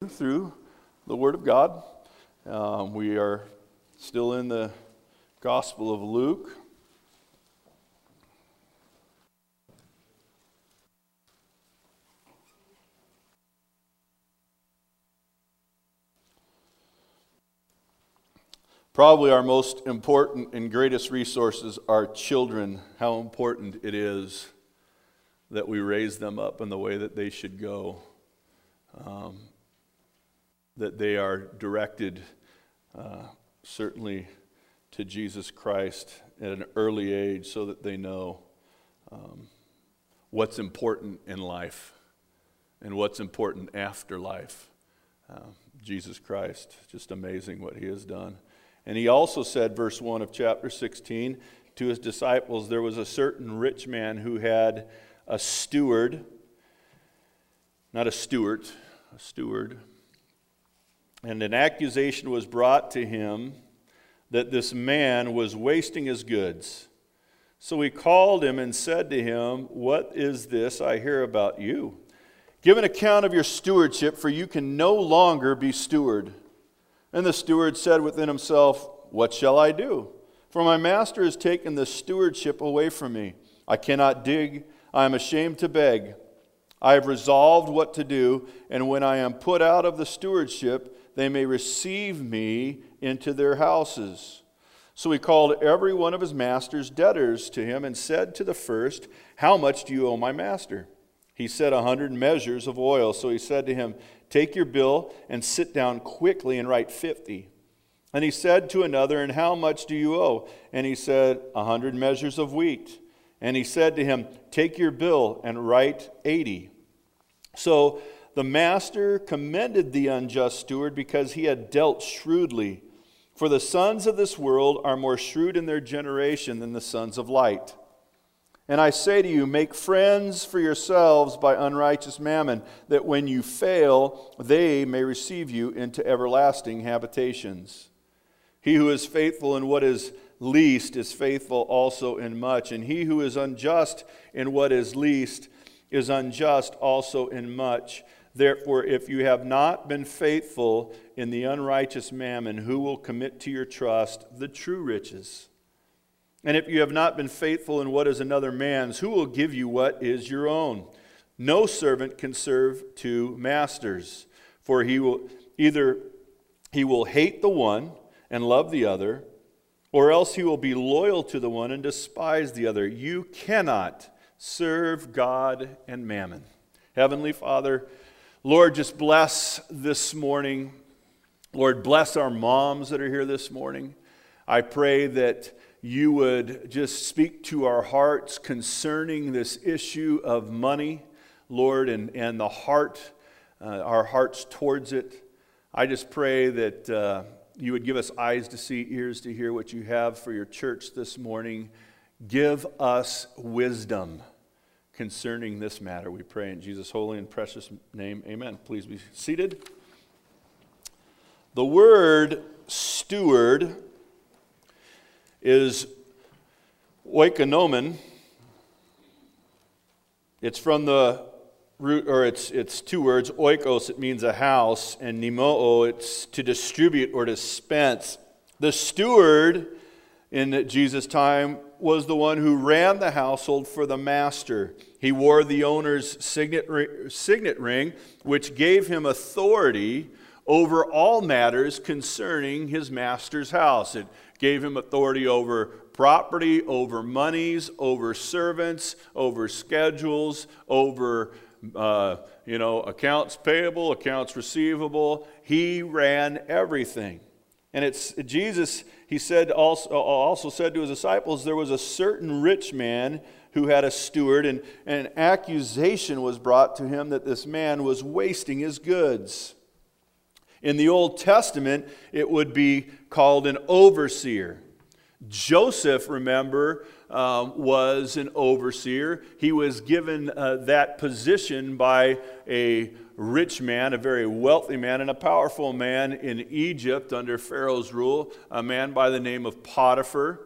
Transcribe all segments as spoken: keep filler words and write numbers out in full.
through the Word of God. Um, we are still in the Gospel of Luke. Probably our most important and greatest resources are children. How important it is that we raise them up in the way that they should go. Um, that they are directed uh, certainly to Jesus Christ at an early age so that they know um, what's important in life and what's important after life. Uh, Jesus Christ, just amazing what he has done. And he also said, verse one of chapter sixteen, to his disciples, there was a certain rich man who had a steward, not a steward, a steward, and an accusation was brought to him that this man was wasting his goods. So he called him and said to him, what is this I hear about you? Give an account of your stewardship, for you can no longer be steward. And the steward said within himself, what shall I do? For my master has taken the stewardship away from me. I cannot dig, I am ashamed to beg. I have resolved what to do, and when I am put out of the stewardship, they may receive me into their houses. So he called every one of his master's debtors to him and said to the first, how much do you owe my master? He said, a hundred measures of oil. So he said to him, take your bill and sit down quickly and write fifty. And he said to another, and how much do you owe? And he said, a hundred measures of wheat. And he said to him, take your bill and write eighty. So the master commended the unjust steward because he had dealt shrewdly. For the sons of this world are more shrewd in their generation than the sons of light. And I say to you, make friends for yourselves by unrighteous mammon, that when you fail, they may receive you into everlasting habitations. He who is faithful in what is least is faithful also in much, and he who is unjust in what is least is unjust also in much. Therefore, if you have not been faithful in the unrighteous mammon, who will commit to your trust the true riches? And if you have not been faithful in what is another man's, who will give you what is your own? No servant can serve two masters, for he will either he will hate the one and love the other, or else he will be loyal to the one and despise the other. You cannot serve God and mammon. Heavenly Father, Lord, just bless this morning. Lord, bless our moms that are here this morning. I pray that you would just speak to our hearts concerning this issue of money, Lord, and, and the heart, uh, our hearts towards it. I just pray that uh, you would give us eyes to see, ears to hear what you have for your church this morning. Give us wisdom concerning this matter, we pray in Jesus' holy and precious name. Amen. Please be seated. The word steward is oikonomen. It's from the root, or it's it's two words. Oikos, it means a house, and nimoo, it's to distribute or dispense. The steward in Jesus' time was the one who ran the household for the master. He wore the owner's signet signet ring, which gave him authority over all matters concerning his master's house. It gave him authority over property, over monies, over servants, over schedules, over uh, you know, accounts payable, accounts receivable. He ran everything. And it's Jesus, he said also, also said to his disciples, there was a certain rich man who had a steward, and, and an accusation was brought to him that this man was wasting his goods. In the Old Testament, it would be called an overseer. Joseph, remember, um, was an overseer. He was given uh, that position by a rich man, a very wealthy man, and a powerful man in Egypt under Pharaoh's rule, a man by the name of Potiphar.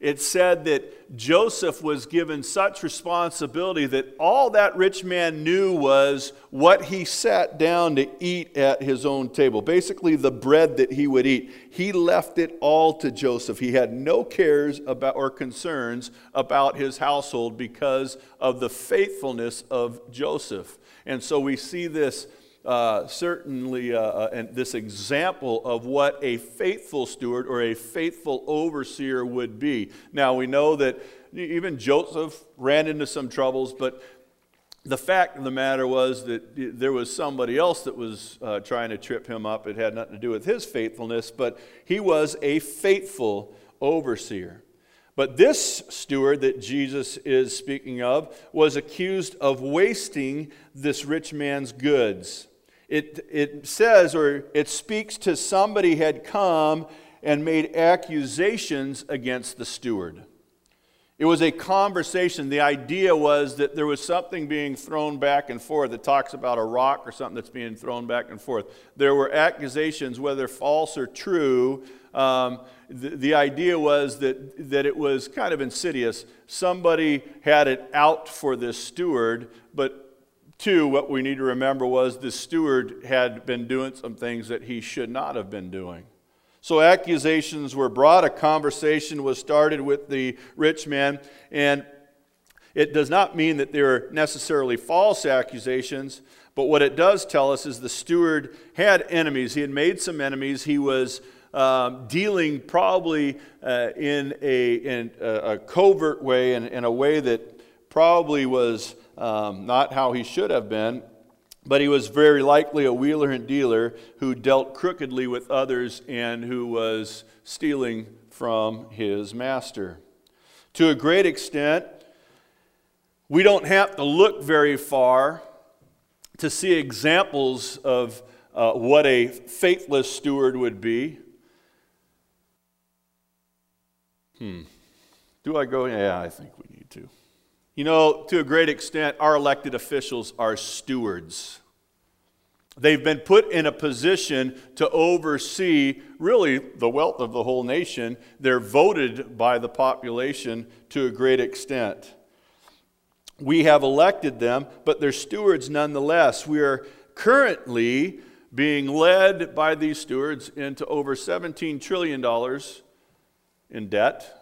it said that Joseph was given such responsibility that all that rich man knew was what he sat down to eat at his own table. Basically, the bread that he would eat. He left it all to Joseph. He had no cares about or concerns about his household because of the faithfulness of Joseph. And so we see this Uh, certainly uh, uh, and this example of what a faithful steward or a faithful overseer would be. Now we know that even Joseph ran into some troubles, but the fact of the matter was that there was somebody else that was uh, trying to trip him up. It had nothing to do with his faithfulness, but he was a faithful overseer. But this steward that Jesus is speaking of was accused of wasting this rich man's goods. It, it says, or it speaks to somebody had come and made accusations against the steward. It was a conversation. The idea was that there was something being thrown back and forth. It talks about a rock or something that's being thrown back and forth. There were accusations, whether false or true. Um, the, the idea was that, that it was kind of insidious. Somebody had it out for this steward, but two, what we need to remember was the steward had been doing some things that he should not have been doing. So accusations were brought, a conversation was started with the rich man, and it does not mean that they are necessarily false accusations, but what it does tell us is the steward had enemies. He had made some enemies. He was um, dealing probably uh, in, a, in a, a covert way, in, in a way that probably was Um, not how he should have been, but he was very likely a wheeler and dealer who dealt crookedly with others and who was stealing from his master. To a great extent, we don't have to look very far to see examples of uh, what a faithless steward would be. Hmm. Do I go? Yeah, I think we need to. You know, to a great extent, our elected officials are stewards. They've been put in a position to oversee, really, the wealth of the whole nation. They're voted by the population to a great extent. We have elected them, but they're stewards nonetheless. We are currently being led by these stewards into over seventeen trillion dollars in debt.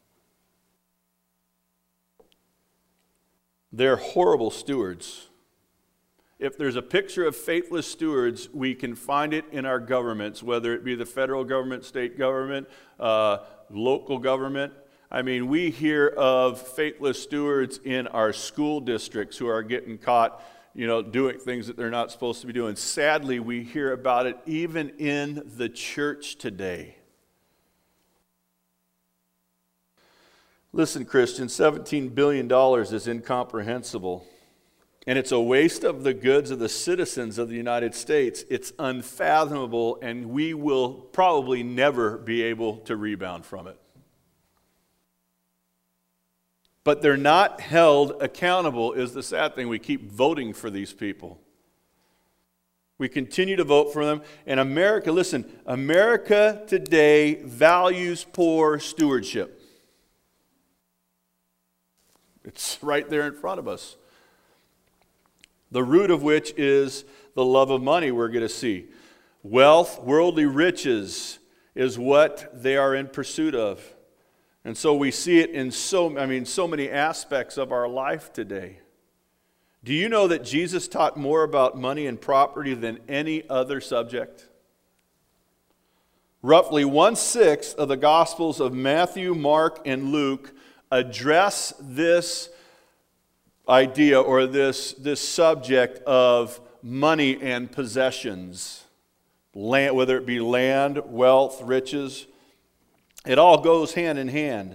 They're horrible stewards. If there's a picture of faithless stewards, we can find it in our governments, whether it be the federal government, state government, uh, local government. I mean, we hear of faithless stewards in our school districts who are getting caught, you know, doing things that they're not supposed to be doing. Sadly, we hear about it even in the church today. Listen, Christians, seventeen billion dollars is incomprehensible. And it's a waste of the goods of the citizens of the United States. It's unfathomable, and we will probably never be able to rebound from it. But they're not held accountable is the sad thing. We keep voting for these people. We continue to vote for them. And America, listen, America today values poor stewardship. It's right there in front of us. The root of which is the love of money we're going to see. Wealth, worldly riches is what they are in pursuit of. And so we see it in so, I mean, so many aspects of our life today. Do you know that Jesus taught more about money and property than any other subject? Roughly one-sixth of the Gospels of Matthew, Mark, and Luke address this idea or this, this subject of money and possessions, land, whether it be land, wealth, riches. It all goes hand in hand.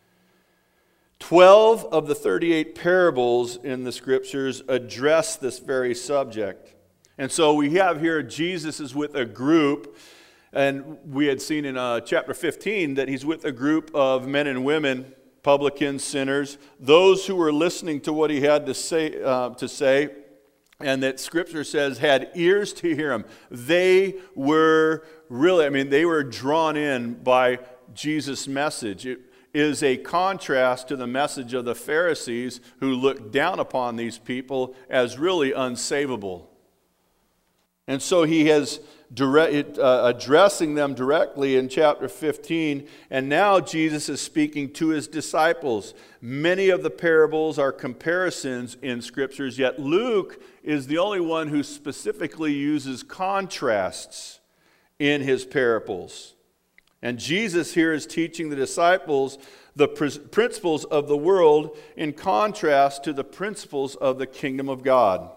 Twelve of the thirty-eight parables in the Scriptures address this very subject. And so we have here Jesus is with a group, and we had seen in uh, chapter fifteen that he's with a group of men and women, publicans, sinners, those who were listening to what he had to say, uh, to say, and that Scripture says had ears to hear him. They were really, I mean, they were drawn in by Jesus' message. It, is a contrast to the message of the Pharisees, who looked down upon these people as really unsavable. And so he has direct, uh, addressing them directly in chapter fifteen, and now Jesus is speaking to his disciples. Many of the parables are comparisons in scriptures, yet Luke is the only one who specifically uses contrasts in his parables. And Jesus here is teaching the disciples the pr- principles of the world in contrast to the principles of the kingdom of God.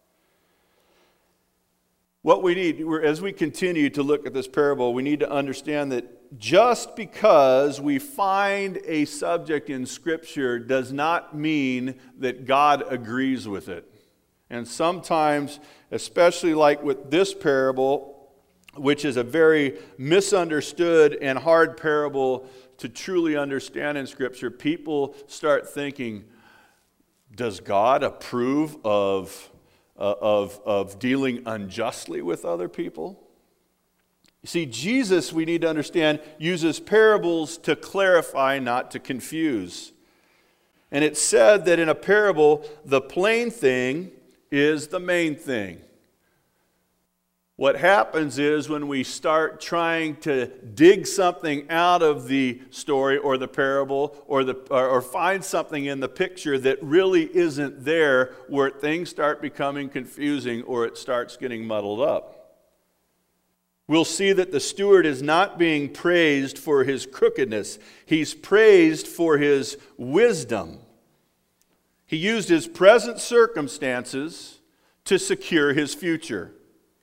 What we need, as we continue to look at this parable, we need to understand that just because we find a subject in Scripture does not mean that God agrees with it. And sometimes, especially like with this parable, which is a very misunderstood and hard parable to truly understand in Scripture, people start thinking, does God approve of Uh, of, of dealing unjustly with other people? You see, Jesus, we need to understand, uses parables to clarify, not to confuse. And it's said that in a parable, the plain thing is the main thing. What happens is when we start trying to dig something out of the story or the parable or, the, or, or find something in the picture that really isn't there, where things start becoming confusing or it starts getting muddled up. We'll see that the steward is not being praised for his crookedness. He's praised for his wisdom. He used his present circumstances to secure his future.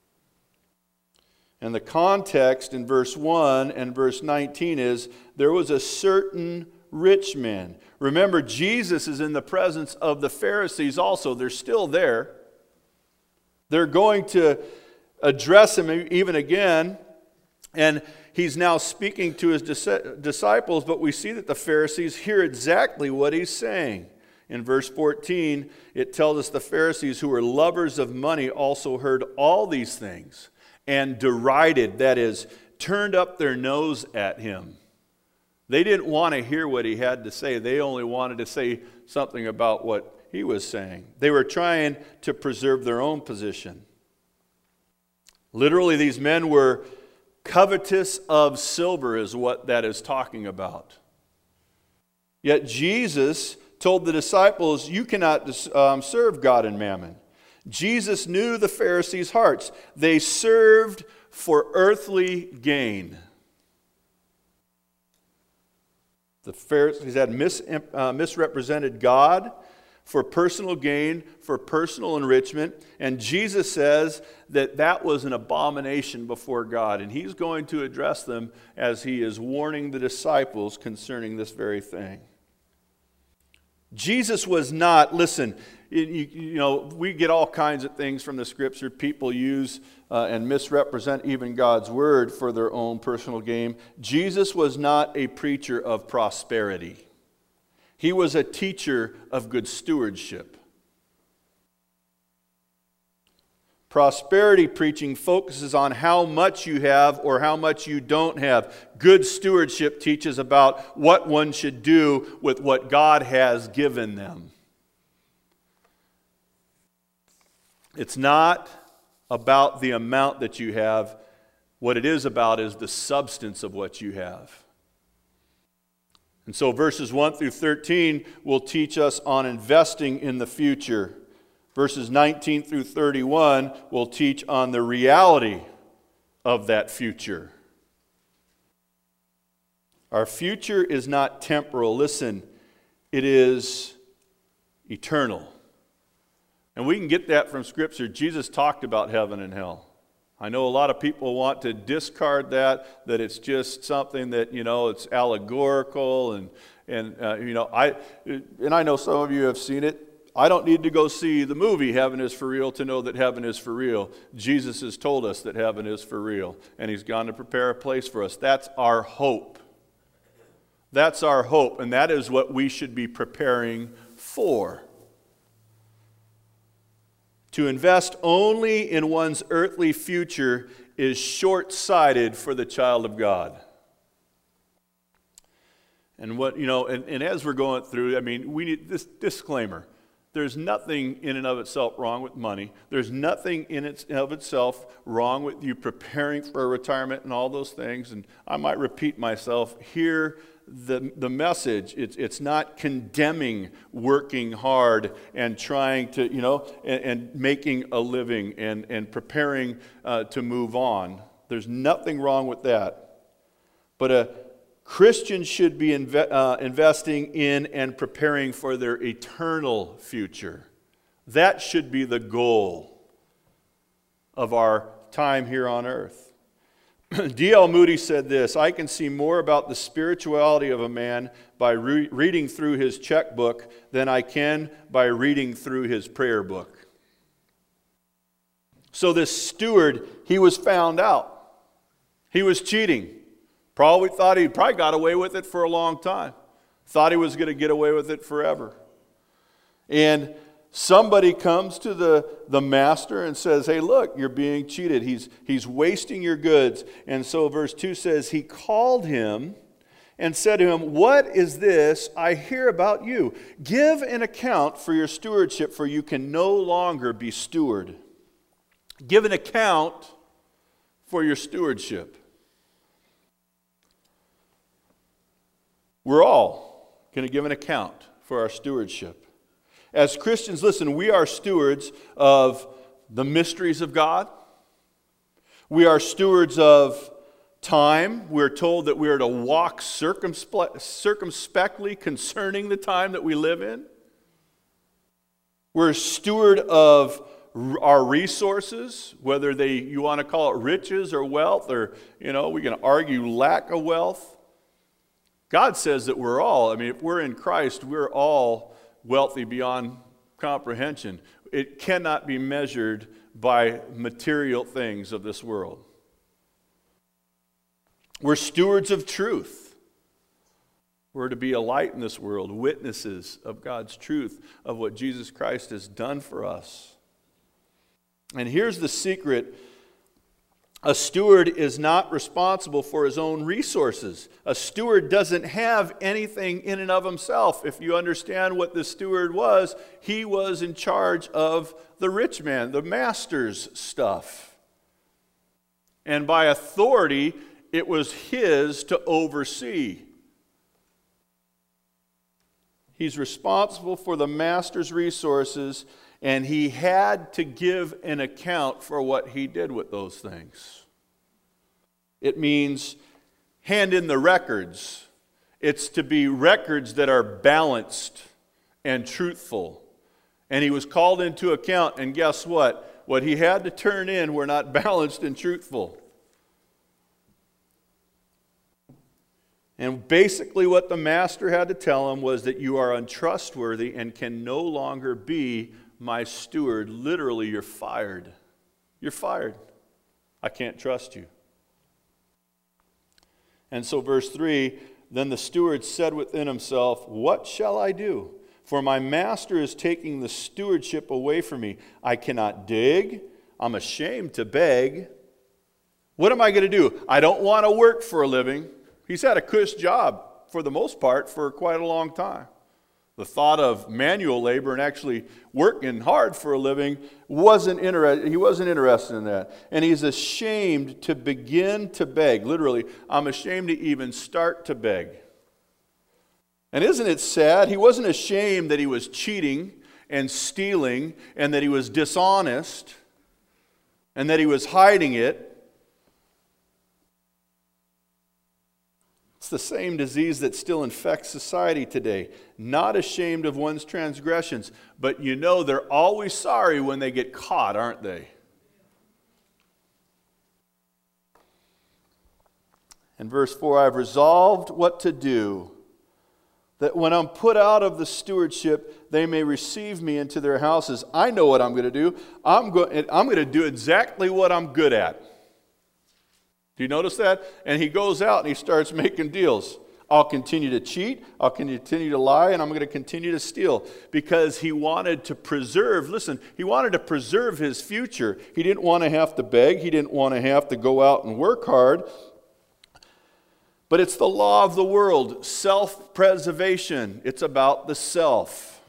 And the context in verse one and verse nineteen is, there was a certain rich man. Remember, Jesus is in the presence of the Pharisees also. They're still there. They're going to address him even again. And he's now speaking to his disciples, but we see that the Pharisees hear exactly what he's saying. In verse fourteen, it tells us the Pharisees, who were lovers of money, also heard all these things and derided, that is, turned up their nose at him. They didn't want to hear what he had to say. They only wanted to say something about what he was saying. They were trying to preserve their own position. Literally, these men were covetous of silver, is what that is talking about. Yet Jesus told the disciples, you cannot um, serve God and mammon. Jesus knew the Pharisees' hearts. They served for earthly gain. The Pharisees had mis, uh, misrepresented God for personal gain, for personal enrichment. And Jesus says that that was an abomination before God. And he's going to address them as he is warning the disciples concerning this very thing. Jesus was not, listen, you, you know, we get all kinds of things from the Scripture. People use uh, and misrepresent even God's Word for their own personal gain. Jesus was not a preacher of prosperity. He was a teacher of good stewardship. Prosperity preaching focuses on how much you have or how much you don't have. Good stewardship teaches about what one should do with what God has given them. It's not about the amount that you have. What it is about is the substance of what you have. And so verses one through thirteen will teach us on investing in the future. Verses nineteen through thirty-one will teach on the reality of that future. Our future is not temporal. Listen, it is eternal. And we can get that from Scripture. Jesus talked about heaven and hell. I know a lot of people want to discard that, that it's just something that, you know, it's allegorical. And, and uh, you know, I and I know some of you have seen it. I don't need to go see the movie Heaven is for Real to know that heaven is for real. Jesus has told us that heaven is for real, and he's gone to prepare a place for us. That's our hope. That's our hope, and that is what we should be preparing for. To invest only in one's earthly future is short-sighted for the child of God. And what, you know, and, and as we're going through, I mean, we need this disclaimer. There's nothing in and of itself wrong with money. There's nothing in and of itself wrong with you preparing for a retirement and all those things. And I might repeat myself here. The, the message, it's, it's not condemning working hard and trying to, you know, and, and making a living and, and preparing uh, to move on. There's nothing wrong with that. But a Christian should be inve- uh, investing in and preparing for their eternal future. That should be the goal of our time here on earth. D L Moody said this: I can see more about the spirituality of a man by re- reading through his checkbook than I can by reading through his prayer book. So this steward, he was found out. He was cheating. Probably thought he probably got away with it for a long time. Thought he was going to get away with it forever. And somebody comes to the, the master and says, hey, look, you're being cheated. He's, he's wasting your goods. And so verse two says, he called him and said to him, what is this I hear about you? Give an account for your stewardship, for you can no longer be steward. Give an account for your stewardship. We're all going to give an account for our stewardship. As Christians, listen, we are stewards of the mysteries of God. We are stewards of time. We're told that we are to walk circumspe- circumspectly concerning the time that we live in. We're a steward of our resources, whether they you want to call it riches or wealth, or, you know, we can argue lack of wealth. God says that we're all, I mean, if we're in Christ, we're all wealthy beyond comprehension. It cannot be measured by material things of this world. We're stewards of truth. We're to be a light in this world, witnesses of God's truth, of what Jesus Christ has done for us. And here's the secret. A steward is not responsible for his own resources. A steward doesn't have anything in and of himself. If you understand what the steward was, he was in charge of the rich man, the master's stuff. And by authority, it was his to oversee. He's responsible for the master's resources, and he had to give an account for what he did with those things. It means hand in the records. It's to be records that are balanced and truthful. And he was called into account, and guess what? What he had to turn in were not balanced and truthful. And basically what the master had to tell him was that you are untrustworthy and can no longer be my steward. Literally, you're fired. You're fired. I can't trust you. And so verse three, then the steward said within himself, what shall I do? For my master is taking the stewardship away from me. I cannot dig. I'm ashamed to beg. What am I going to do? I don't want to work for a living. He's had a cush job for the most part for quite a long time. The thought of manual labor and actually working hard for a living wasn't interested. He wasn't interested in that. And he's ashamed to begin to beg. Literally, I'm ashamed to even start to beg. And isn't it sad? He wasn't ashamed that he was cheating and stealing and that he was dishonest and that he was hiding it. It's the same disease that still infects society today. Not ashamed of one's transgressions, but you know they're always sorry when they get caught, aren't they? In verse four, I've resolved what to do, that when I'm put out of the stewardship, they may receive me into their houses. I know what I'm going to do. I'm going, I'm going to do exactly what I'm good at. Do you notice that? And he goes out and he starts making deals. I'll continue to cheat, I'll continue to lie, and I'm going to continue to steal. Because he wanted to preserve, listen, he wanted to preserve his future. He didn't want to have to beg. He didn't want to have to go out and work hard. But it's the law of the world, self-preservation. It's about the self.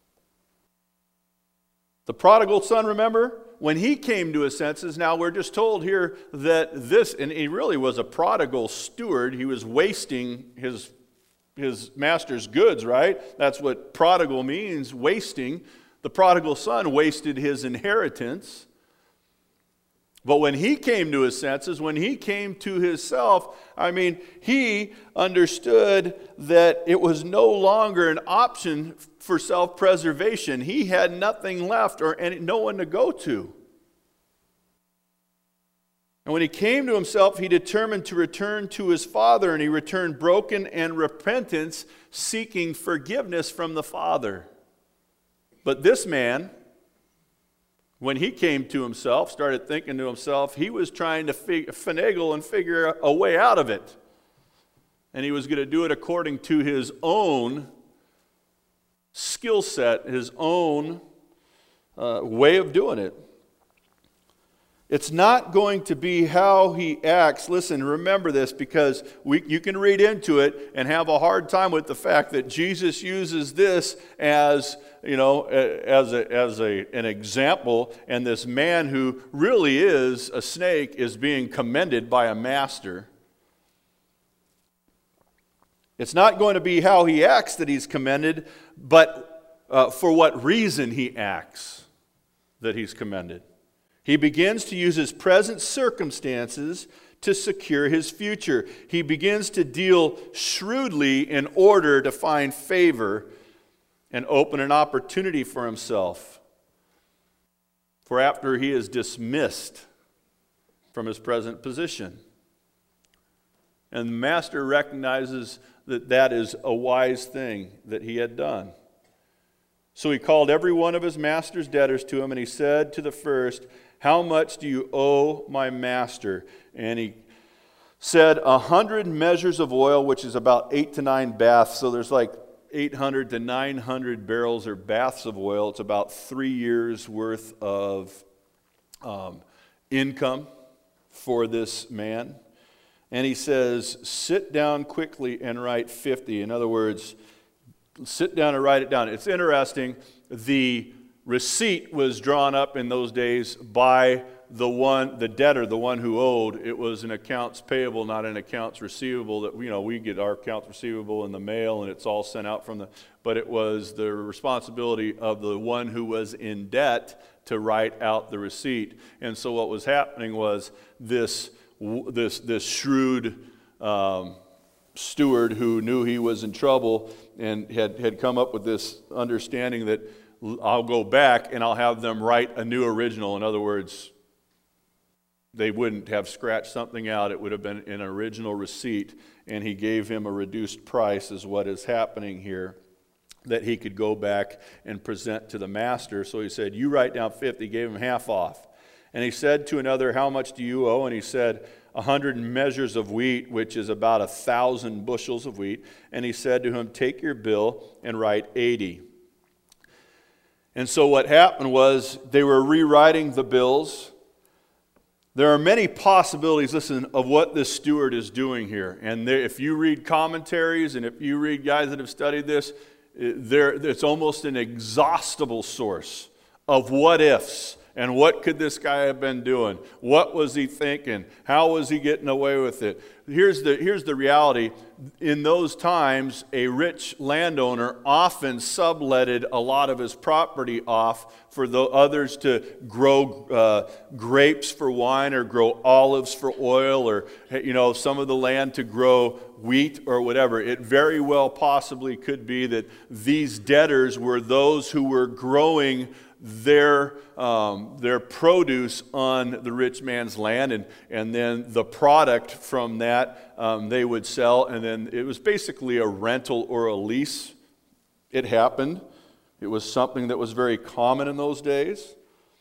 The prodigal son, remember? When he came to his senses, now we're just told here that this, and he really was a prodigal steward. He was wasting his, his master's goods, right? That's what prodigal means, wasting. The prodigal son wasted his inheritance. But when he came to his senses, when he came to himself, I mean, he understood that it was no longer an option for self-preservation. He had nothing left or any, no one to go to. And when he came to himself, he determined to return to his father, and he returned broken and repentance, seeking forgiveness from the father. But this man, when he came to himself, started thinking to himself, he was trying to fig- finagle and figure a way out of it. And he was going to do it according to his own skill set, his own uh, way of doing it. It's not going to be how he acts. Listen, remember this, because we, you can read into it and have a hard time with the fact that Jesus uses this as, you know, as a, as a, an example, and this man who really is a snake is being commended by a master. It's not going to be how he acts that he's commended, but uh, for what reason he acts that he's commended. He begins to use his present circumstances to secure his future. He begins to deal shrewdly in order to find favor and open an opportunity for himself. For after he is dismissed from his present position. And the master recognizes that that is a wise thing that he had done. So he called every one of his master's debtors to him, and he said to the first, "How much do you owe my master?" And he said, a hundred measures of oil, which is about eight to nine baths. So there's like eight hundred to nine hundred barrels or baths of oil. It's about three years worth of um, income for this man. And he says, sit down quickly and write fifty. In other words, sit down and write it down. It's interesting. The receipt was drawn up in those days by the one, the debtor, the one who owed. It was an accounts payable, not an accounts receivable. That, you know, we get our accounts receivable in the mail and it's all sent out from the, but it was the responsibility of the one who was in debt to write out the receipt. And so what was happening was this, this, this shrewd um, steward who knew he was in trouble and had, had come up with this understanding that I'll go back and I'll have them write a new original. In other words, they wouldn't have scratched something out. It would have been an original receipt. And he gave him a reduced price, is what is happening here, that he could go back and present to the master. So he said, you write down fifty, gave him half off. And he said to another, how much do you owe? And he said, a hundred measures of wheat, which is about a thousand bushels of wheat. And he said to him, take your bill and write eighty. And so what happened was they were rewriting the bills. There are many possibilities, listen, of what this steward is doing here. And there, if you read commentaries and if you read guys that have studied this, there, it's almost an exhaustible source of what ifs. And what could this guy have been doing? What was he thinking? How was he getting away with it? Here's the, here's the reality. In those times, a rich landowner often subletted a lot of his property off for the others to grow uh, grapes for wine or grow olives for oil, or, you know, some of the land to grow wheat or whatever. It very well possibly could be that these debtors were those who were growing their um, their produce on the rich man's land, and and then the product from that um, they would sell, and then it was basically a rental or a lease. It happened. It was something that was very common in those days.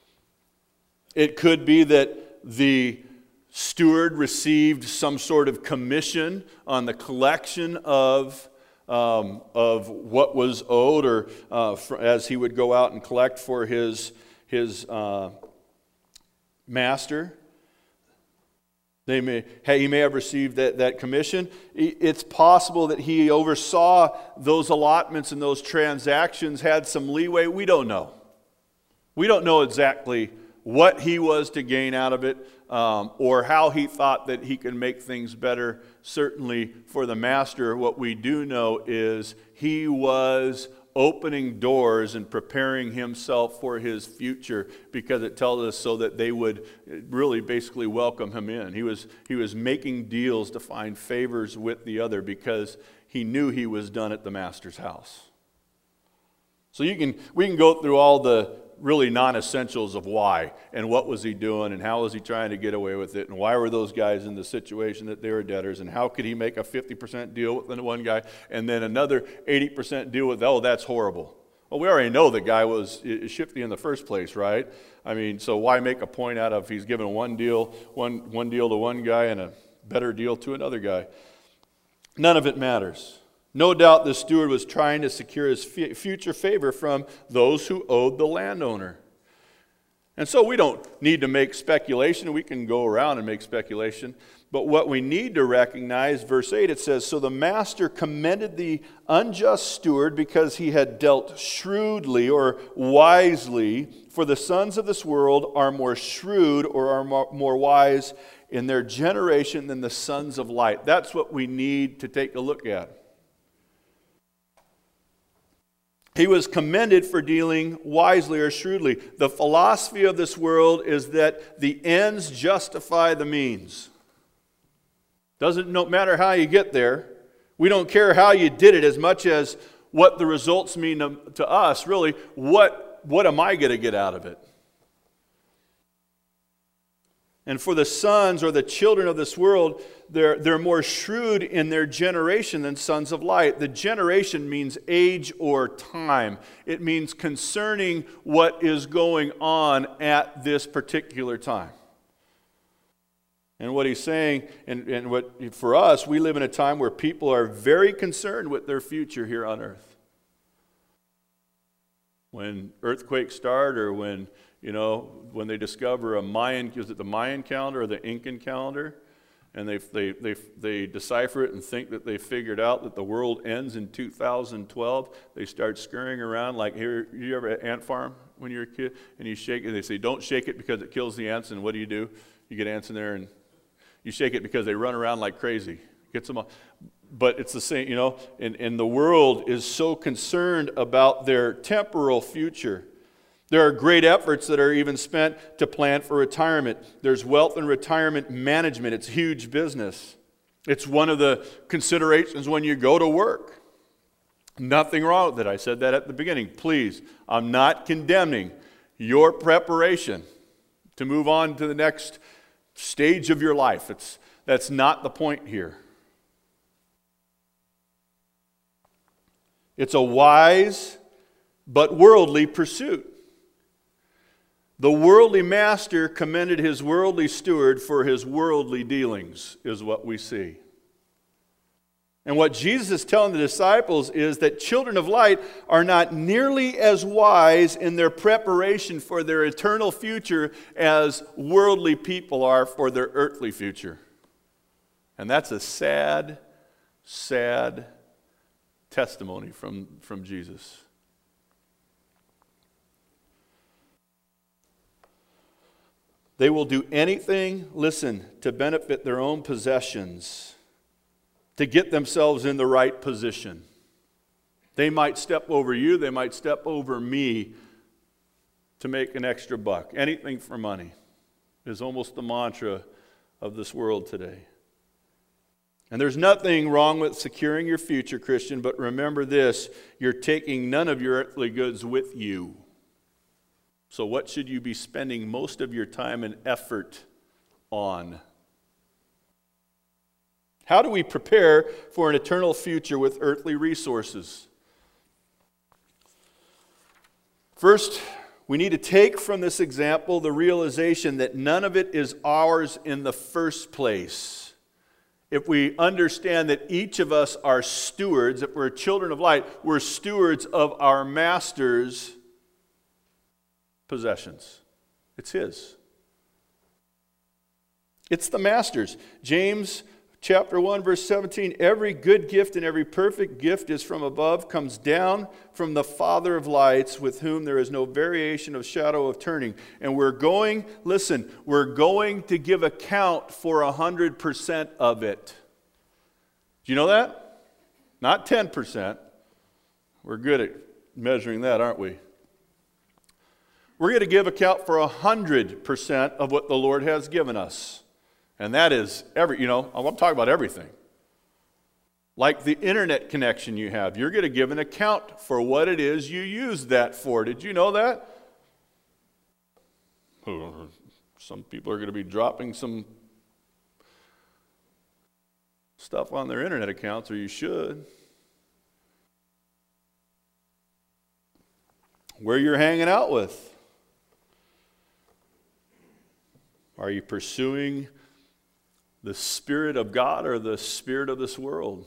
It could be that the steward received some sort of commission on the collection of Um, of what was owed, or uh, for, as he would go out and collect for his, his uh, master. They may, hey, he may have received that, that commission. It's possible that he oversaw those allotments and those transactions, had some leeway. We don't know. We don't know exactly what he was to gain out of it, um, or how he thought that he could make things better. Certainly for the master, what we do know is he was opening doors and preparing himself for his future, because it tells us so that they would really basically welcome him in. He was, he was making deals to find favors with the other because he knew he was done at the master's house. So you can, we can go through all the really non-essentials of why, and what was he doing, and how was he trying to get away with it, and why were those guys in the situation that they were debtors, and how could he make a fifty percent deal with the one guy and then another eighty percent deal with, oh, that's horrible. Well, we already know the guy was shifty in the first place, right? I mean, so why make a point out of he's given one deal, one, one deal to one guy and a better deal to another guy? None of it matters. No doubt the steward was trying to secure his future favor from those who owed the landowner. And so we don't need to make speculation. We can go around and make speculation. But what we need to recognize, verse eight, it says, so the master commended the unjust steward because he had dealt shrewdly or wisely, for the sons of this world are more shrewd or are more wise in their generation than the sons of light. That's what we need to take a look at. He was commended for dealing wisely or shrewdly. The philosophy of this world is that the ends justify the means. Doesn't no matter how you get there. We don't care how you did it as much as what the results mean to, to us. Really, what, what am I going to get out of it? And for the sons or the children of this world, they're, they're more shrewd in their generation than sons of light. The generation means age or time. It means concerning what is going on at this particular time. And what he's saying, and, and what for us, we live in a time where people are very concerned with their future here on earth. When earthquakes start, or when You know, when they discover a Mayan, is it the Mayan calendar or the Incan calendar? And they, they, they, they decipher it and think that they figured out that the world ends in two thousand twelve. They start scurrying around like, here, you ever at ant farm when you were a kid? And you shake it, they say, don't shake it because it kills the ants. And what do you do? You get ants in there and you shake it because they run around like crazy. Gets them all. But it's the same, you know, and, and the world is so concerned about their temporal future. There are great efforts that are even spent to plan for retirement. There's wealth and retirement management. It's huge business. It's one of the considerations when you go to work. Nothing wrong with it. I said that at the beginning. Please, I'm not condemning your preparation to move on to the next stage of your life. It's, that's not the point here. It's a wise but worldly pursuit. The worldly master commended his worldly steward for his worldly dealings, is what we see. And what Jesus is telling the disciples is that children of light are not nearly as wise in their preparation for their eternal future as worldly people are for their earthly future. And that's a sad, sad testimony from, from Jesus. They will do anything, listen, to benefit their own possessions, to get themselves in the right position. They might step over you, they might step over me to make an extra buck. Anything for money is almost the mantra of this world today. And there's nothing wrong with securing your future, Christian, but remember this, you're taking none of your earthly goods with you. So what should you be spending most of your time and effort on? How do we prepare for an eternal future with earthly resources? First, we need to take from this example the realization that none of it is ours in the first place. If we understand that each of us are stewards, if we're children of light, we're stewards of our master's possessions. It's his. It's the master's. James chapter one, verse seventeen, every good gift and every perfect gift is from above, comes down from the Father of lights, with whom there is no variation of shadow of turning. And we're going, listen, we're going to give account for one hundred percent of it. Do you know that? Not ten percent. We're good at measuring that, aren't we? We're going to give account for one hundred percent of what the Lord has given us. And that is, every, you know, I'm talking about everything. Like the internet connection you have. You're going to give an account for what it is you use that for. Did you know that? Some people are going to be dropping some stuff on their internet accounts, or you should. Where you're hanging out with. Are you pursuing the Spirit of God or the spirit of this world?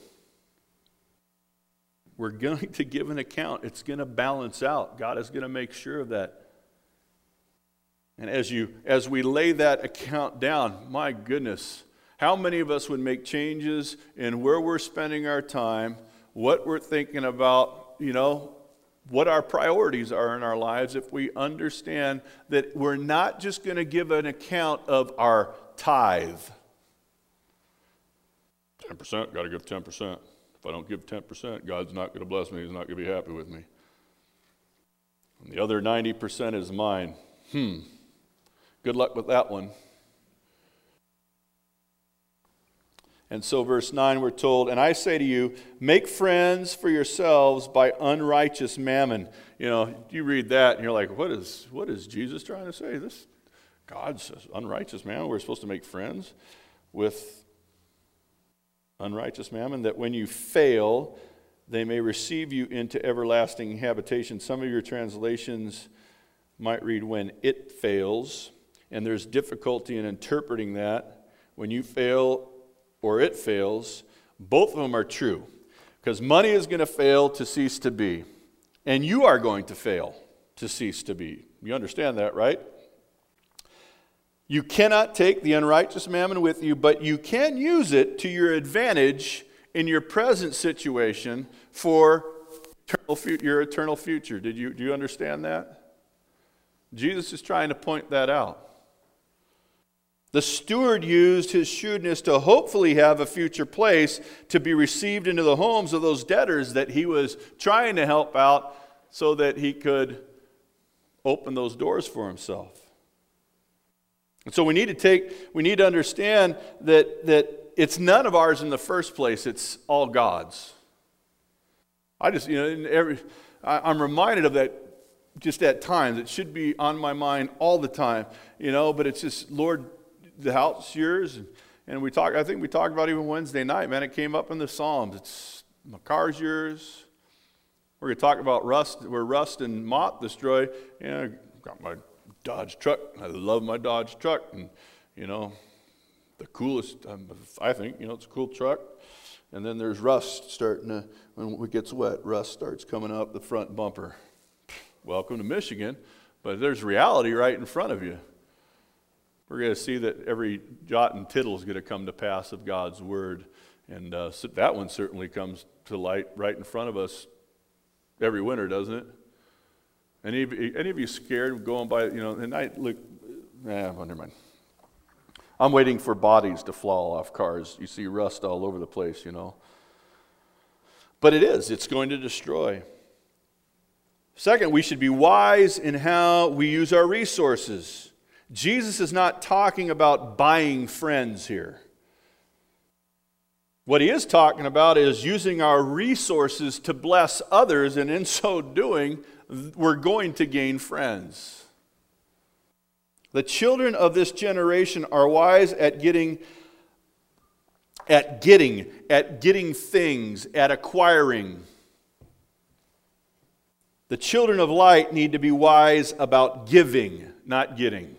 We're going to give an account. It's going to balance out. God is going to make sure of that. And as you, as we lay that account down, my goodness, how many of us would make changes in where we're spending our time, what we're thinking about, you know, what our priorities are in our lives if we understand that we're not just going to give an account of our tithe. ten percent, got to give ten percent. If I don't give ten percent, God's not going to bless me. He's not going to be happy with me. And the other ninety percent is mine. Hmm. Good luck with that one. And so verse nine we're told, and I say to you, make friends for yourselves by unrighteous mammon. You know, you read that and you're like, what is what is Jesus trying to say? This God says unrighteous mammon. We're supposed to make friends with unrighteous mammon, that when you fail, they may receive you into everlasting habitation. Some of your translations might read when it fails, and there's difficulty in interpreting that. When you fail or it fails, both of them are true. Because money is going to fail to cease to be. And you are going to fail to cease to be. You understand that, right? You cannot take the unrighteous mammon with you, but you can use it to your advantage in your present situation for eternal fu- your eternal future. Did you, do you understand that? Jesus is trying to point that out. The steward used his shrewdness to hopefully have a future place to be received into the homes of those debtors that he was trying to help out so that he could open those doors for himself. And so we need to take, we need to understand that, that it's none of ours in the first place, it's all God's. I just, you know, in every, I, I'm reminded of that just at times. It should be on my mind all the time, you know, but it's just, Lord, the house is yours, and, and we talk. I think we talked about even Wednesday night, man. It came up in the Psalms. It's my car's yours. We're going to talk about rust, where rust and moth destroy. You know, got my Dodge truck. I love my Dodge truck, and you know, the coolest. Um, I think you know it's a cool truck. And then there's rust starting to when it gets wet. Rust starts coming up the front bumper. Welcome to Michigan, but there's reality right in front of you. We're going to see that every jot and tittle is going to come to pass of God's word. And uh, so that one certainly comes to light right in front of us every winter, doesn't it? Any of you, any of you scared of going by, you know, and I look, nah, well, never mind. I'm waiting for bodies to fall off cars. You see rust all over the place, you know. But it is, it's going to destroy. Second, we should be wise in how we use our resources. Jesus is not talking about buying friends here. What he is talking about is using our resources to bless others, and in so doing, we're going to gain friends. The children of this generation are wise at getting, at getting, at getting things, at acquiring. The children of light need to be wise about giving, not getting.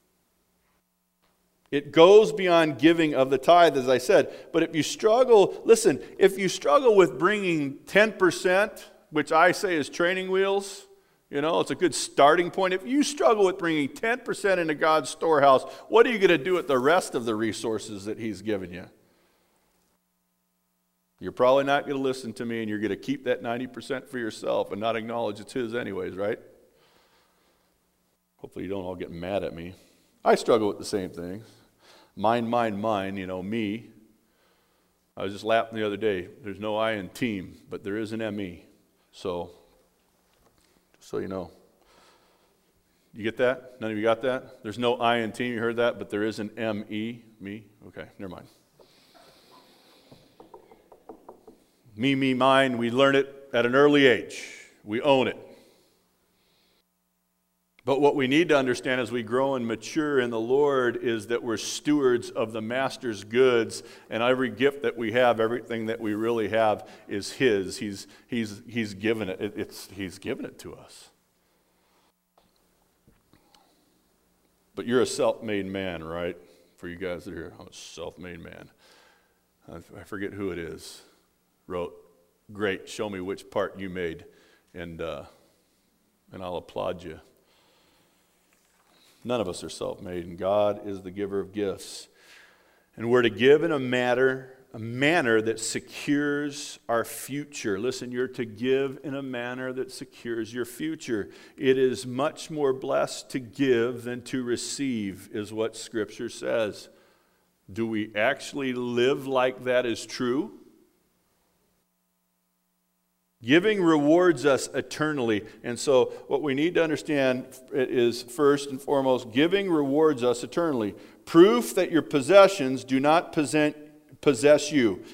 It goes beyond giving of the tithe, as I said. But if you struggle, listen, if you struggle with bringing ten percent, which I say is training wheels, You know, it's a good starting point. If you struggle with bringing ten percent into God's storehouse, what are you going to do with the rest of the resources that He's given you? You're probably not going to listen to me, and you're going to keep that ninety percent for yourself and not acknowledge it's His anyways, right? Hopefully you don't all get mad at me. I struggle with the same things. Mine, mine, mine, you know, me. I was just laughing the other day. There's no I in team, but there is an M E. So, just so you know. You get that? None of you got that? There's no I in team, you heard that, but there is an M E, me. Okay, never mind. Me, me, mine, we learn it at an early age. We own it. But what we need to understand as we grow and mature in the Lord is that we're stewards of the Master's goods, and every gift that we have, everything that we really have is His. He's, he's, he's given it. it it's, he's given it to us. But you're a self-made man, right? For you guys that are here, I'm a self-made man. I forget who it is. Wrote, great, show me which part you made, and uh, and I'll applaud you. None of us are self-made, and God is the giver of gifts. And we're to give in a manner, a manner that secures our future. Listen, you're to give in a manner that secures your future. It is much more blessed to give than to receive, is what Scripture says. Do we actually live like that is true? Giving rewards us eternally. And so what we need to understand is, first and foremost, giving rewards us eternally. Proof that your possessions do not possess you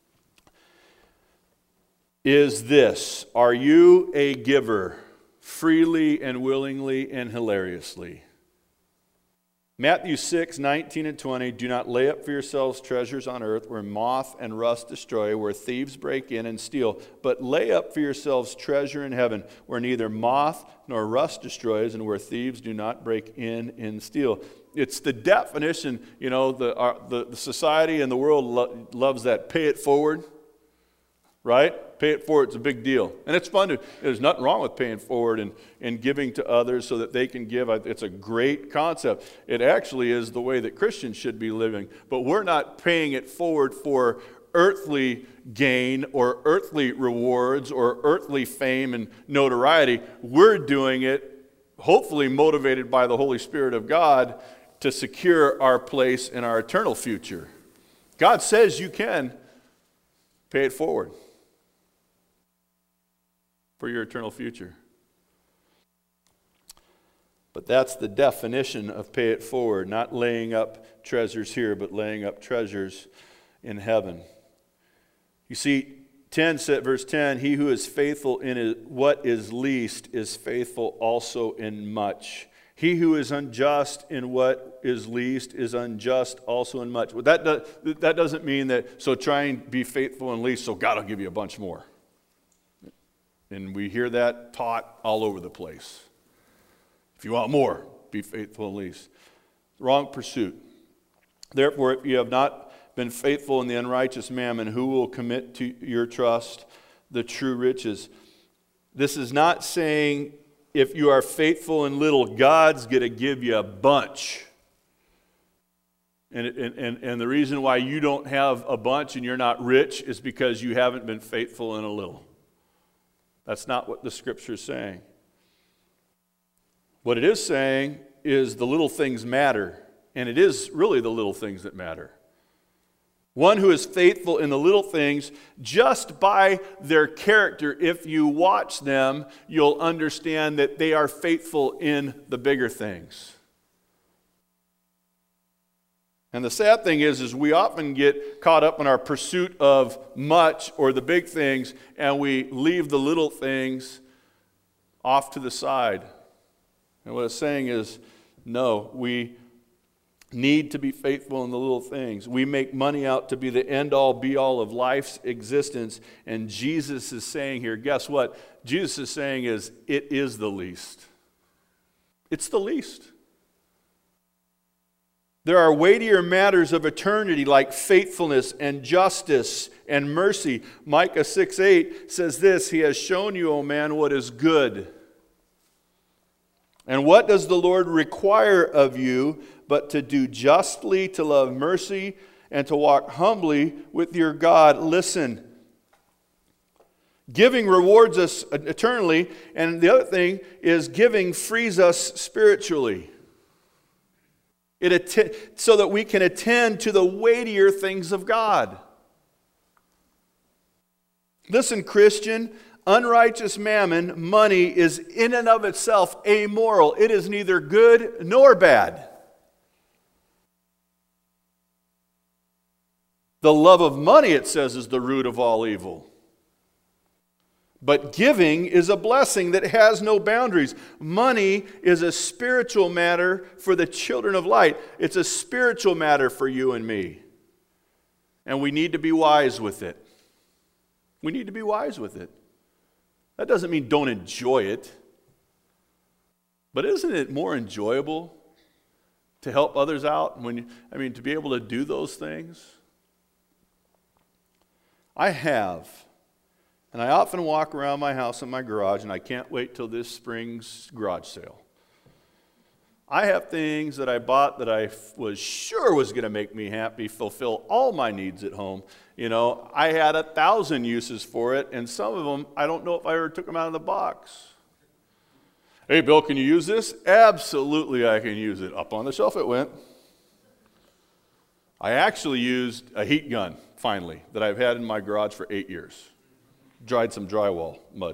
is this: are you a giver freely and willingly and hilariously? Matthew six, nineteen and twenty, do not lay up for yourselves treasures on earth where moth and rust destroy, where thieves break in and steal, but lay up for yourselves treasure in heaven where neither moth nor rust destroys and where thieves do not break in and steal. It's the definition, you know, the, our, the, the society and the world lo- loves that pay it forward, right? Pay it forward, it's a big deal. And it's fun to, there's nothing wrong with paying forward and, and giving to others so that they can give. It's a great concept. It actually is the way that Christians should be living. But we're not paying it forward for earthly gain or earthly rewards or earthly fame and notoriety. We're doing it, hopefully motivated by the Holy Spirit of God, to secure our place in our eternal future. God says you can pay it forward for your eternal future. But that's the definition of pay it forward, not laying up treasures here, but laying up treasures in heaven. You see, ten, verse ten, he who is faithful in what is least is faithful also in much. He who is unjust in what is least is unjust also in much. Well, that, does, that doesn't mean that, so try and be faithful in least, so God will give you a bunch more. And we hear that taught all over the place. If you want more, be faithful in least. Wrong pursuit. Therefore, if you have not been faithful in the unrighteous mammon, who will commit to your trust the true riches? This is not saying if you are faithful in little, God's going to give you a bunch. And, and, and the reason why you don't have a bunch and you're not rich is because you haven't been faithful in a little. That's not what the Scripture is saying. What it is saying is the little things matter, and it is really the little things that matter. One who is faithful in the little things, just by their character, if you watch them, you'll understand that they are faithful in the bigger things. And the sad thing is, is we often get caught up in our pursuit of much or the big things, and we leave the little things off to the side. And what it's saying is, no, we need to be faithful in the little things. We make money out to be the end-all, be-all of life's existence, and Jesus is saying here, guess what? Jesus is saying is, it is the least. It's the least. There are weightier matters of eternity like faithfulness and justice and mercy. Micah six eight says this, he has shown you, O man, what is good. And what does the Lord require of you but to do justly, to love mercy, and to walk humbly with your God? Listen, giving rewards us eternally, and the other thing is giving frees us spiritually. It att- so that we can attend to the weightier things of God. Listen, Christian, unrighteous mammon, money, is in and of itself amoral. It is neither good nor bad. The love of money, it says, is the root of all evil. But giving is a blessing that has no boundaries. Money is a spiritual matter for the children of light. It's a spiritual matter for you and me. And we need to be wise with it. We need to be wise with it. That doesn't mean don't enjoy it. But isn't it more enjoyable to help others out? When you, I mean, to be able to do those things? I have. And I often walk around my house and my garage, and I can't wait till this spring's garage sale. I have things that I bought that I was sure was going to make me happy, fulfill all my needs at home. You know, I had a thousand uses for it, and some of them, I don't know if I ever took them out of the box. Hey, Bill, can you use this? Absolutely, I can use it. Up on the shelf it went. I actually used a heat gun, finally, that I've had in my garage for eight years. Dried some drywall mud.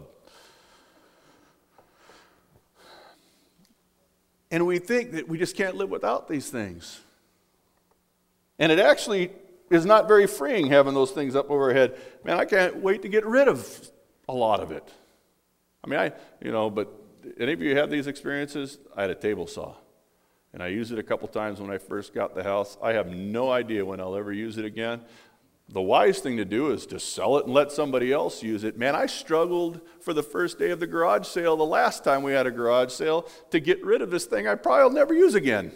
And we think that we just can't live without these things. And it actually is not very freeing having those things up over our head. Man, I can't wait to get rid of a lot of it. I mean, I, you know, but any of you have these experiences? I had a table saw. And I used it a couple times when I first got the house. I have no idea when I'll ever use it again. The wise thing to do is to sell it and let somebody else use it. Man, I struggled for the first day of the garage sale, the last time we had a garage sale, to get rid of this thing I probably will never use again.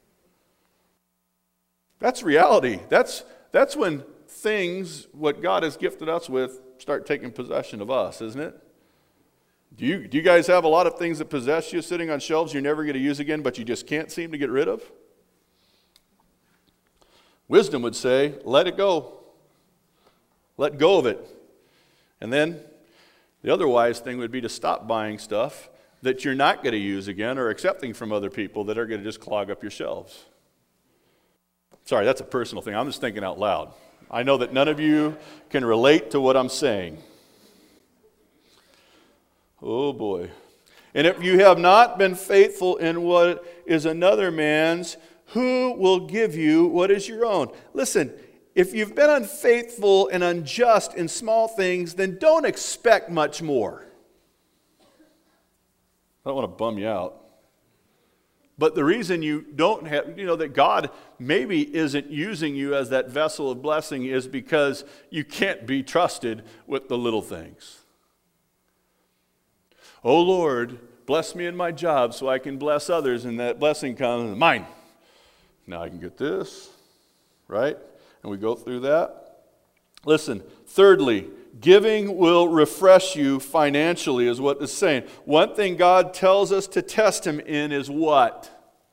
That's reality. That's, that's when things, what God has gifted us with, start taking possession of us, isn't it? Do you, do you guys have a lot of things that possess you sitting on shelves you're never going to use again, but you just can't seem to get rid of? Wisdom would say, let it go. Let go of it. And then the other wise thing would be to stop buying stuff that you're not going to use again or accepting from other people that are going to just clog up your shelves. Sorry, that's a personal thing. I'm just thinking out loud. I know that none of you can relate to what I'm saying. Oh boy. And if you have not been faithful in what is another man's, who will give you what is your own? Listen, if you've been unfaithful and unjust in small things, then don't expect much more. I don't want to bum you out. But the reason you don't have, you know, that God maybe isn't using you as that vessel of blessing is because you can't be trusted with the little things. Oh Lord, bless me in my job so I can bless others, and that blessing comes, mine. Now I can get this, right? And we go through that. Listen, thirdly, giving will refresh you financially is what it's saying. One thing God tells us to test Him in is what?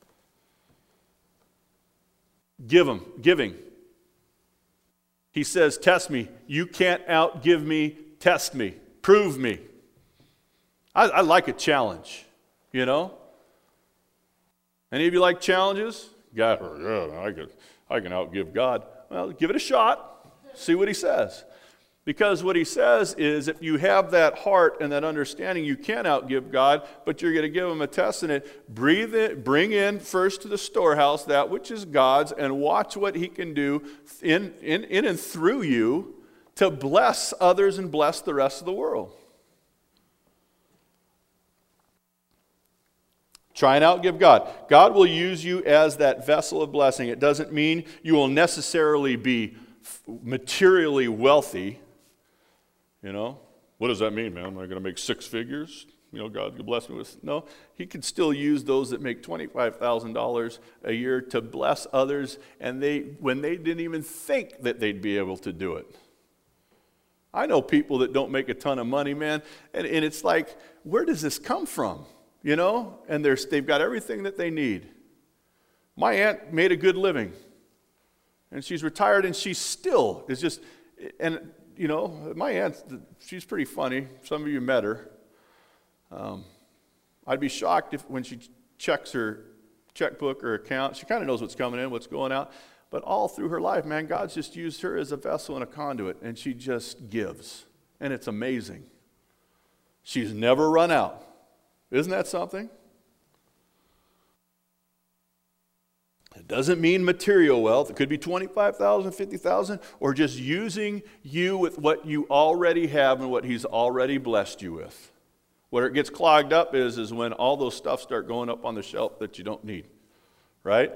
Give Him, giving. He says, test me. You can't outgive me, test me, prove me. I, I like a challenge, you know? Any of you like challenges? God, yeah, I can, I can outgive God. Well, give it a shot. See what He says. Because what He says is if you have that heart and that understanding, you can outgive God, but you're going to give Him a test in it. Breathe in, bring in first to the storehouse that which is God's, and watch what He can do in, in, in and through you to bless others and bless the rest of the world. Try and outgive God. God will use you as that vessel of blessing. It doesn't mean you will necessarily be materially wealthy. You know, what does that mean, man? Am I going to make six figures? You know, God could bless me with. No, He could still use those that make twenty-five thousand dollars a year to bless others, and they when they didn't even think that they'd be able to do it. I know people that don't make a ton of money, man, and, and it's like, where does this come from? you know, and they're, they've got everything that they need. My aunt made a good living, and she's retired, and she still is just, and, you know, my aunt, she's pretty funny. Some of you met her. Um, I'd be shocked if when she checks her checkbook or account, she kind of knows what's coming in, what's going out, but all through her life, man, God's just used her as a vessel and a conduit, and she just gives, and it's amazing. She's never run out. Isn't that something? It doesn't mean material wealth. It could be twenty-five thousand dollars, fifty thousand dollars, or just using you with what you already have and what he's already blessed you with. Where it gets clogged up is, is when all those stuff start going up on the shelf that you don't need, right?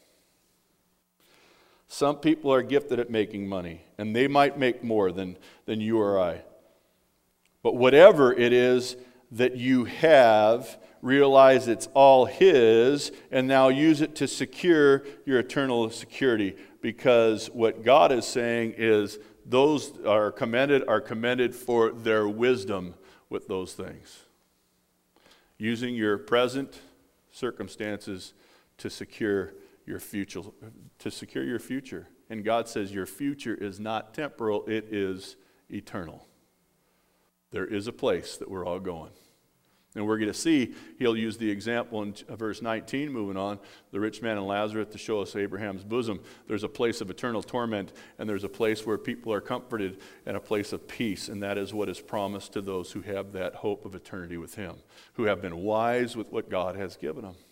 Some people are gifted at making money, and they might make more than, than you or I. But whatever it is that you have, realize it's all his, and now use it to secure your eternal security. Because what God is saying is those are commended are commended for their wisdom with those things. Using your present circumstances to secure your future, to secure your future. And God says your future is not temporal, it is eternal. There is a place that we're all going. And we're going to see, he'll use the example in verse nineteen, moving on, the rich man and Lazarus to show us Abraham's bosom. There's a place of eternal torment, and there's a place where people are comforted, and a place of peace, and that is what is promised to those who have that hope of eternity with him, who have been wise with what God has given them.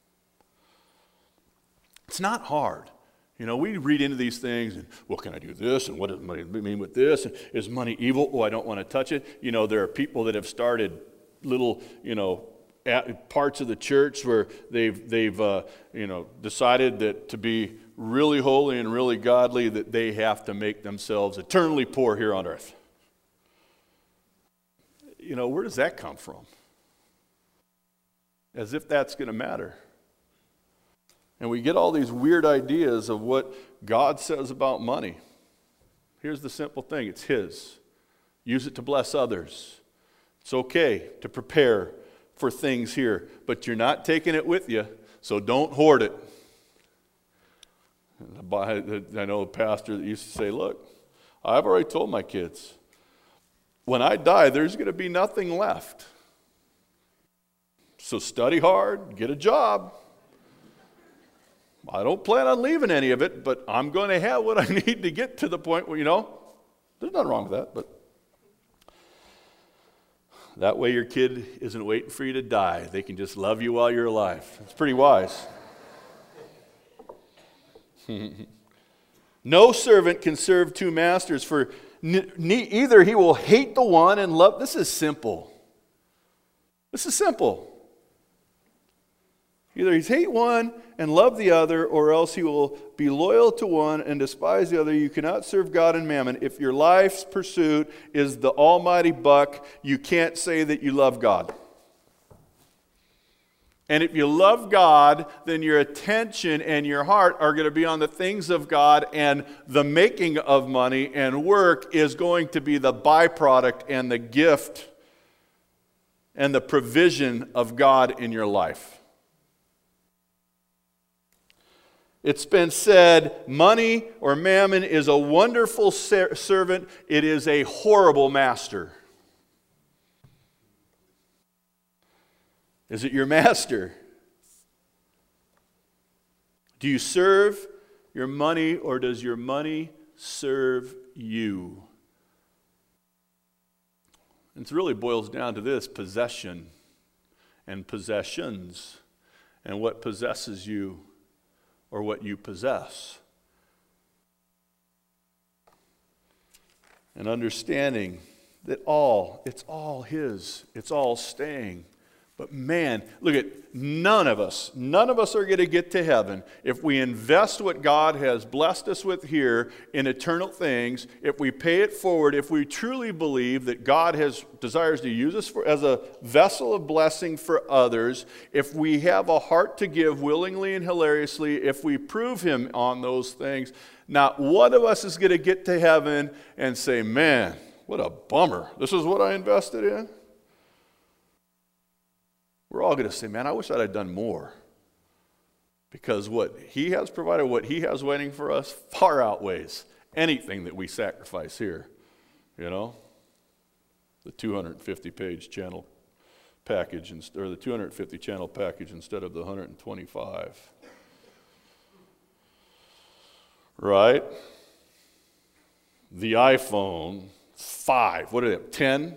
It's not hard. You know, we read into these things, and, well, can I do this, and what does money mean with this, and is money evil? Oh, I don't want to touch it. You know, there are people that have started little, you know, at parts of the church where they've, they've uh, you know, decided that to be really holy and really godly, that they have to make themselves eternally poor here on earth. You know, where does that come from? As if that's going to matter. And we get all these weird ideas of what God says about money. Here's the simple thing. It's his. Use it to bless others. It's okay to prepare for things here, but you're not taking it with you, so don't hoard it. I know a pastor that used to say, look, I've already told my kids, when I die, there's going to be nothing left. So study hard, get a job. I don't plan on leaving any of it, but I'm going to have what I need to get to the point where, you know, there's nothing wrong with that, but that way your kid isn't waiting for you to die. They can just love you while you're alive. It's pretty wise. No servant can serve two masters, for ne- either he will hate the one and love... This is simple. This is simple. Either he's hate one and love the other, or else he will be loyal to one and despise the other. You cannot serve God and mammon. If your life's pursuit is the almighty buck, you can't say that you love God. And if you love God, then your attention and your heart are going to be on the things of God, and the making of money and work is going to be the byproduct and the gift and the provision of God in your life. It's been said, money or mammon is a wonderful ser- servant. It is a horrible master. Is it your master? Do you serve your money, or does your money serve you? It really boils down to this: possession and possessions, and what possesses you, or what you possess. And understanding that all, it's all his, it's all staying. But man, look at, none of us, none of us are going to get to heaven if we invest what God has blessed us with here in eternal things, if we pay it forward, if we truly believe that God has desires to use us for, as a vessel of blessing for others, if we have a heart to give willingly and hilariously, if we prove him on those things, not one of us is going to get to heaven and say, man, what a bummer. This is what I invested in. we're all going to say, man, I wish I'd have done more. Because what he has provided, what he has waiting for us, far outweighs anything that we sacrifice here. You know? The two hundred fifty page channel package, or the two hundred fifty channel package instead of the one hundred twenty-five. Right? The iPhone five, what are they, ten?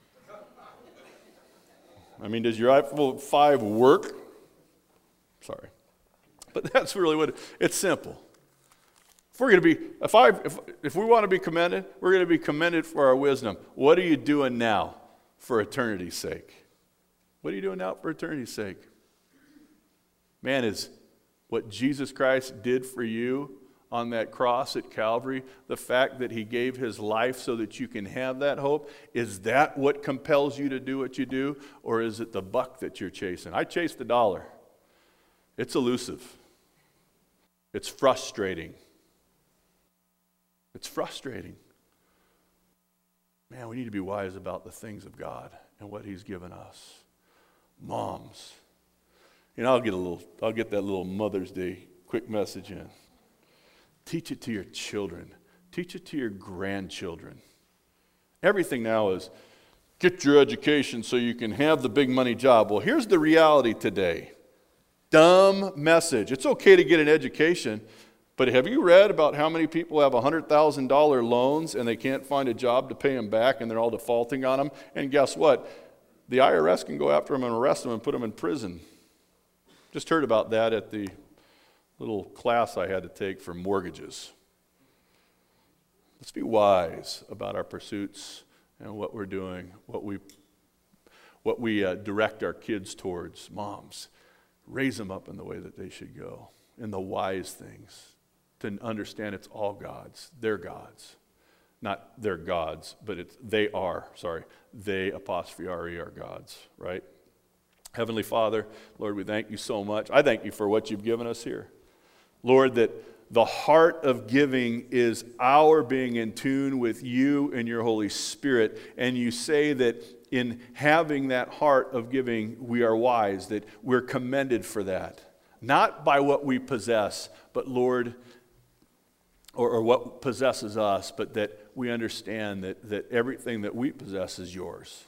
I mean, does your iPhone five work? Sorry. But that's really what, it, it's simple. If we're going to be, if, I, if, if we want to be commended, we're going to be commended for our wisdom. What are you doing now for eternity's sake? What are you doing now for eternity's sake? Man, is what Jesus Christ did for you on that cross at Calvary, the fact that he gave his life so that you can have that hope, is that what compels you to do what you do? Or is it the buck that you're chasing? I chase the dollar. It's elusive. It's frustrating. It's frustrating. Man, we need to be wise about the things of God and what he's given us. Moms. You know, I'll get a little, I'll get that little Mother's Day quick message in. Teach it to your children. Teach it to your grandchildren. Everything now is get your education so you can have the big money job. Well, here's the reality today. Dumb message. It's okay to get an education, but have you read about how many people have one hundred thousand dollars loans and they can't find a job to pay them back and they're all defaulting on them? And guess what? The I R S can go after them and arrest them and put them in prison. Just heard about that at the little class I had to take for mortgages. Let's be wise about our pursuits and what we're doing, what we, what we uh, direct our kids towards. Moms, raise them up in the way that they should go, in the wise things, to understand it's all God's. They're God's. Not they're God's, but it's they are, sorry, they, apostrophe R E, are God's, right? Heavenly Father, Lord, we thank you so much. I thank you for what you've given us here. Lord, that the heart of giving is our being in tune with you and your Holy Spirit. And you say that in having that heart of giving, we are wise, that we're commended for that. Not by what we possess, but Lord, or, or what possesses us, but that we understand that, that everything that we possess is yours.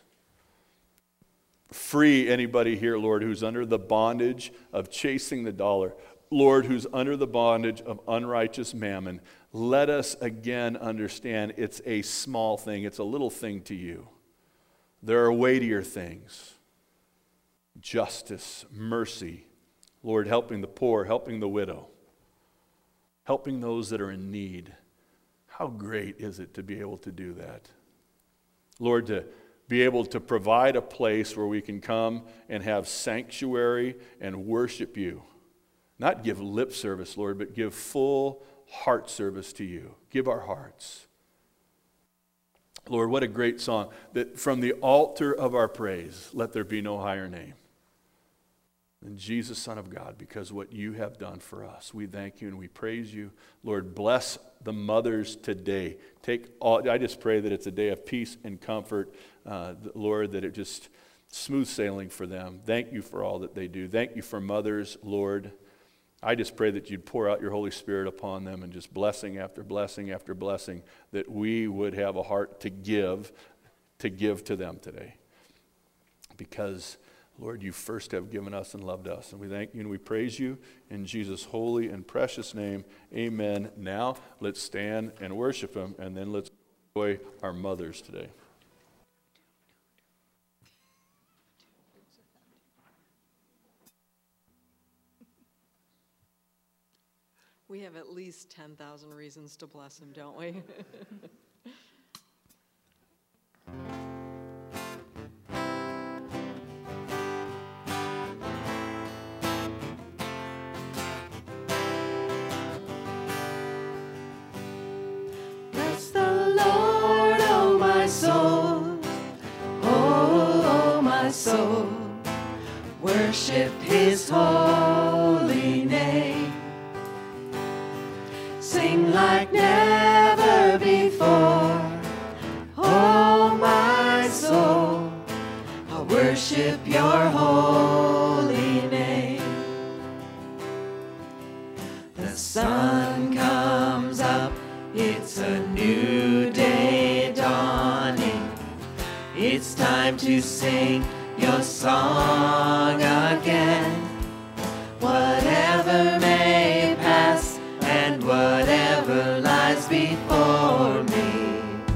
Free anybody here, Lord, who's under the bondage of chasing the dollar. Lord, who's under the bondage of unrighteous mammon. Let us again understand it's a small thing. It's a little thing to you. There are weightier things. Justice, mercy. Lord, helping the poor, helping the widow. Helping those that are in need. How great is it to be able to do that? Lord, to be able to provide a place where we can come and have sanctuary and worship you. Not give lip service, Lord, but give full heart service to you. Give our hearts. Lord, what a great song. That from the altar of our praise, let there be no higher name than Jesus, Son of God, because what you have done for us. We thank you and we praise you. Lord, bless the mothers today. Take all, I just pray that it's a day of peace and comfort, uh, Lord, that it just smooth sailing for them. Thank you for all that they do. Thank you for mothers, Lord. I just pray that you'd pour out your Holy Spirit upon them and just blessing after blessing after blessing, that we would have a heart to give, to give to them today. Because, Lord, you first have given us and loved us. And we thank you and we praise you in Jesus' holy and precious name. Amen. Now, let's stand and worship him, and then let's enjoy our mothers today. We have at least ten thousand reasons to bless him, don't we? Bless the Lord, oh my soul, oh, oh my soul, worship his holy name. Sing like never before, oh my soul, I'll worship your holy new day dawning. It's time to sing your song again. Whatever may pass and whatever lies before me,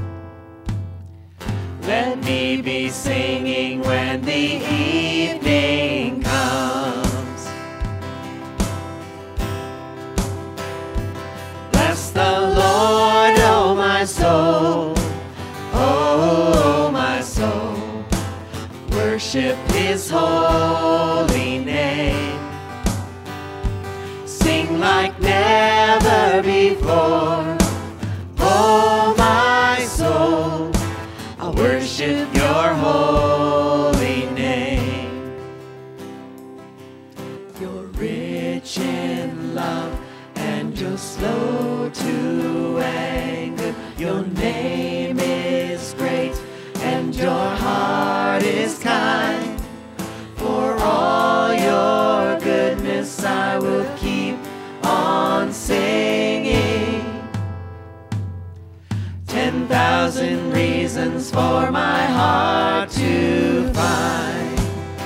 let me be singing when the evening comes. Bless the Lord, oh my soul, oh my soul. Worship His holy name. Sing like never before, oh my soul. I worship your holy name. You're rich in love and you're slow to anger. Your name is great and your heart is kind. For all your goodness I will keep on singing. Ten thousand reasons for my heart to find.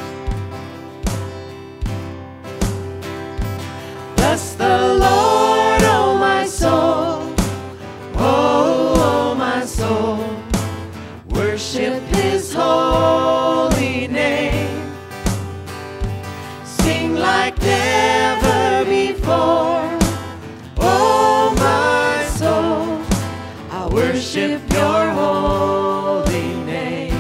Bless the Lord, oh my soul, oh, oh my soul. Worship His holy name. Sing like never before, oh my soul. I worship your holy name.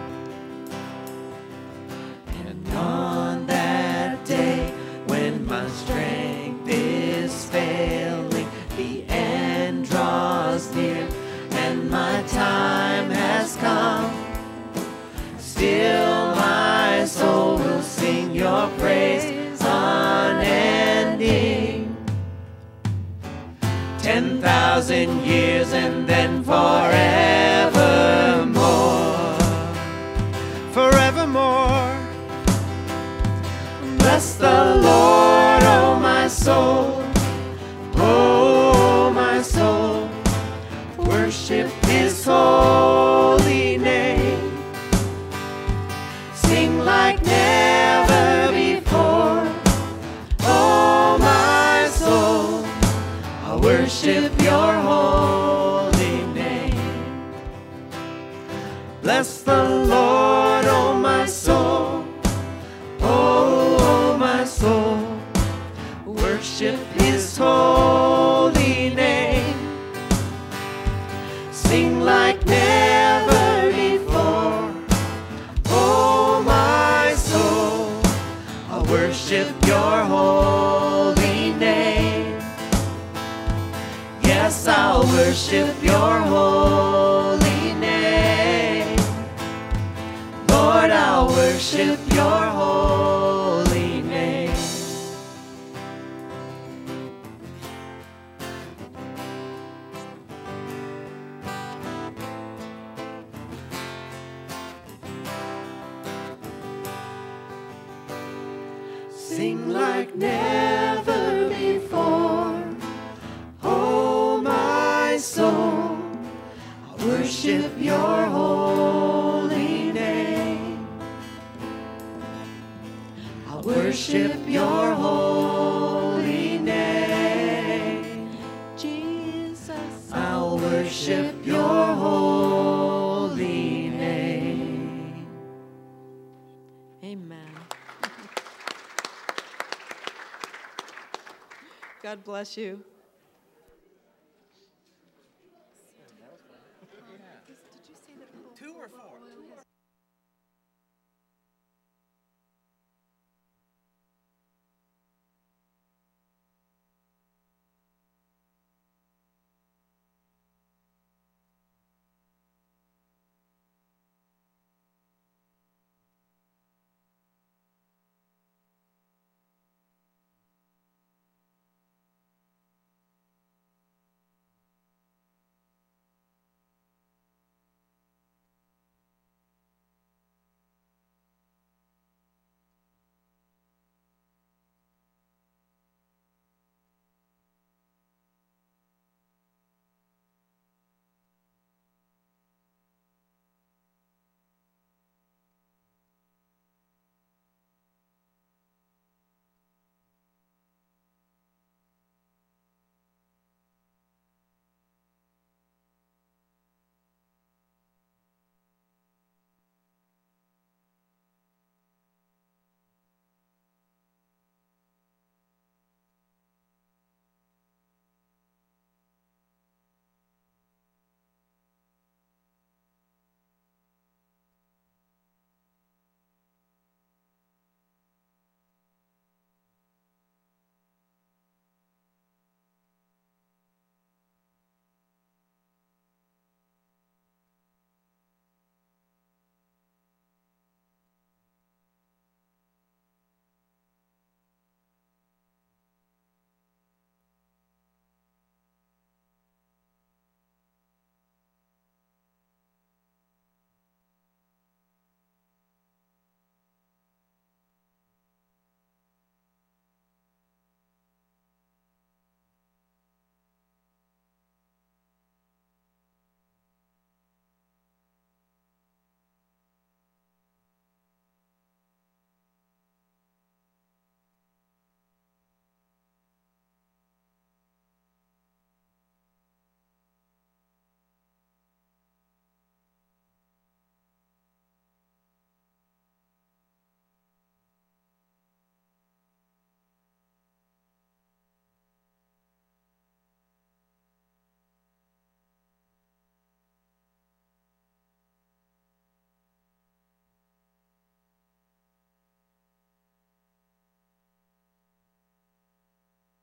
And on that day when my strength is failing, the end draws near and my time has come, still my soul will sing your praise unending. Ten thousand years and then forevermore, forevermore. Bless the Lord, oh my soul, oh my soul. Worship His holy name. Sing like never before, oh my soul. I worship your holy name. Bless the Lord, oh my soul, oh, oh my soul. Worship His holy name. Sing like never before, oh my soul. I worship your holy name. Yes, I'll worship your holy name. Lord, I'll worship your holy name. Sing like never before, oh my soul. I worship your holy name. I worship your holy name. Jesus, I'll worship your holy name. amen. God bless you. Two or four?